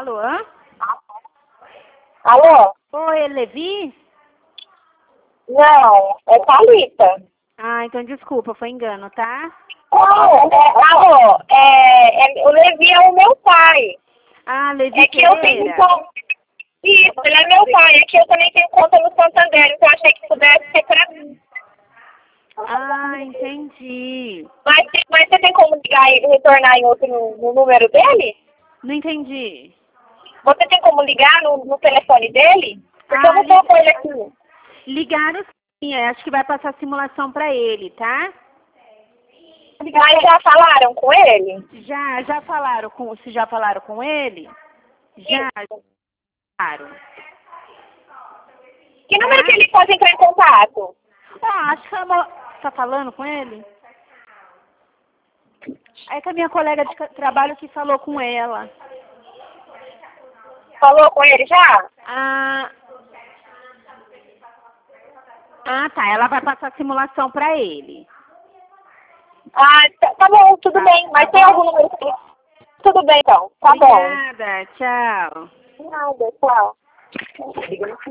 Alô? Alô? Oi, Levi? Não, é Thalita. Ah, então desculpa, foi engano, tá? Alô, o Levi é o meu pai. Ah, Levi É que eu tenho Pereira. conta. Isso, ele é meu pai. É que eu também tenho conta no Santander, então eu achei que pudesse ser pra mim. Ah, entendi. Mas você tem como ligar e retornar em outro no número dele? Não entendi. Você tem como ligar no telefone dele? Porque eu Ah, não tô com ele aqui. ligaram sim, acho que vai passar simulação pra ele, tá? Mas já falaram com ele? Já falaram com, se já falaram com ele? Já falaram. Que número que ele pode entrar em contato? Ah, acho que tá falando com ele? É que a minha colega de trabalho que falou com ela. Falou com ele já? Tá, ela vai passar simulação pra ele. Ah, tá bom, tudo bem. Mas tem algum número que ele... Tudo bem, então. Tá bom. Obrigada, tchau. Nada, tchau.